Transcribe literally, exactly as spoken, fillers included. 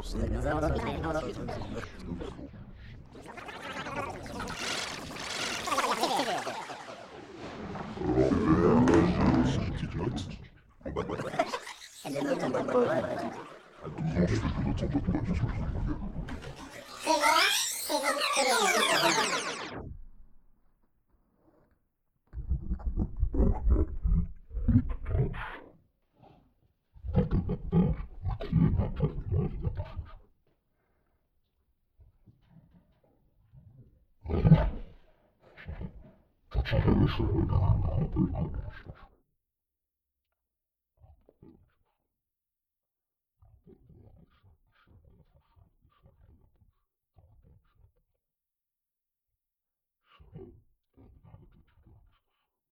C'est une petite note. En bas de page. Elle le note en bas de page. À douze ans, je fais des notes en bas de page, c'est ce que je regarde. Ça changeait les cheveux d'un peu.